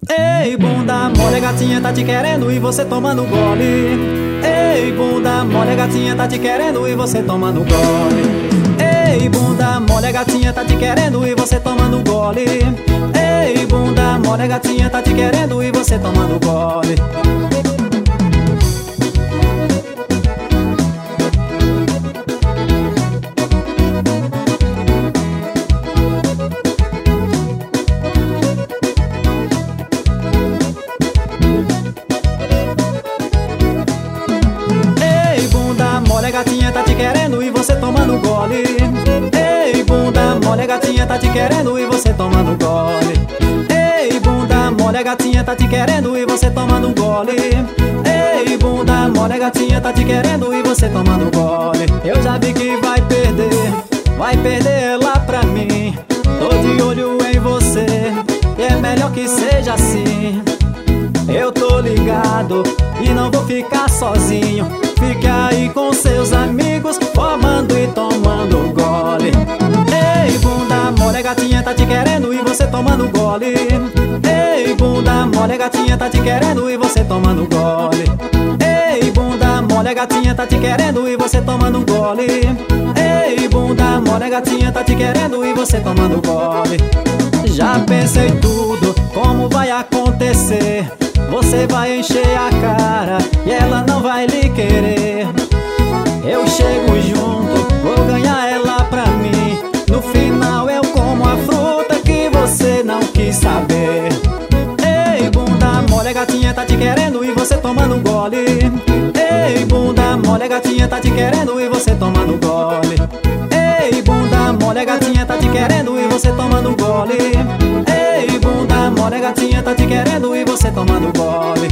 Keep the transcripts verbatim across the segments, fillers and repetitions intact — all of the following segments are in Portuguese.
Ei, bunda mole, a gatinha tá te querendo e você tomando gole. Ei, bunda mole, a gatinha tá te querendo e você tomando gole. Ei, bunda mole, a gatinha tá te querendo e você tomando gole. Ei, bunda mole, a gatinha tá te querendo e você tomando gole. A gatinha tá te querendo e você tomando gole. Ei, bunda mole, a gatinha tá te querendo e você tomando gole. Ei, bunda mole, a gatinha tá te querendo e você tomando gole. Ei, bunda mole, a gatinha tá te querendo e você tomando gole. Eu já vi que vai perder, vai perder ela pra mim. Tô de olho em você e é melhor que seja assim. Eu tô ligado e não vou ficar sozinho. Fique aí com seus amigos, formando e tomando gole. Ei, bunda mole, a gatinha tá te querendo e você tomando gole. Ei, bunda mole, a gatinha tá te querendo e você tomando gole. Ei, bunda mole, a gatinha tá te querendo e você tomando gole. Ei, bunda mole, a gatinha tá te querendo e você tomando gole. Já pensei tudo, como vai acontecer. Você vai encher a cara e ela não vai lhe querer. Eu chego junto, vou ganhar ela pra mim. No final eu como a fruta que você não quis saber. Ei, bunda mole, a gatinha tá te querendo e você tomando gole. Ei, bunda mole, a gatinha tá te querendo e você tomando gole. Ei, bunda mole, a gatinha tá te querendo e você tomando gole. Ei, bunda mole, a gatinha tá te querendo e você tomando gole.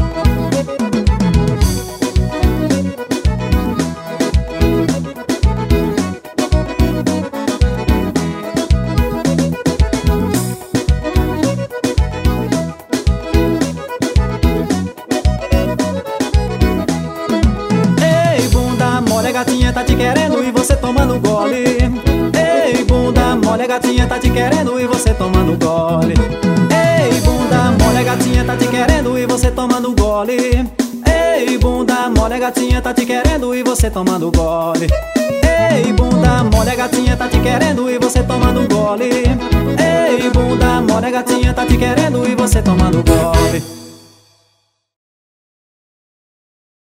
Ei, bunda mole, a gatinha tá te querendo e você tomando gole. Ei, bunda mole, a gatinha tá te querendo e você tomando gole. Ei, bunda mole, a gatinha tá te querendo e você tomando gole. Ei, bunda mole, a gatinha tá te querendo e você tomando gole. Ei, bunda mole, a gatinha tá te querendo e você tomando gole. Ei, bunda mole, a gatinha tá te querendo e você tomando gole.